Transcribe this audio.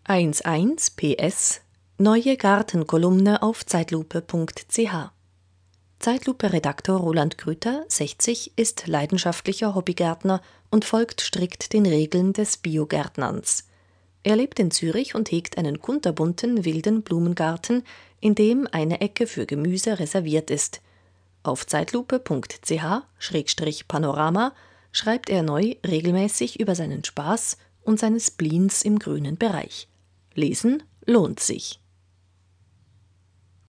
11 PS Neue Gartenkolumne auf Zeitlupe.ch. Zeitlupe-Redaktor Roland Grüter, 60, ist leidenschaftlicher Hobbygärtner und folgt strikt den Regeln des Biogärtnerns. Er lebt in Zürich und hegt einen kunterbunten, wilden Blumengarten, in dem eine Ecke für Gemüse reserviert ist. Auf zeitlupe.ch/panorama schreibt er neu regelmäßig über seinen Spaß und seine Spleens im grünen Bereich. Lesen lohnt sich.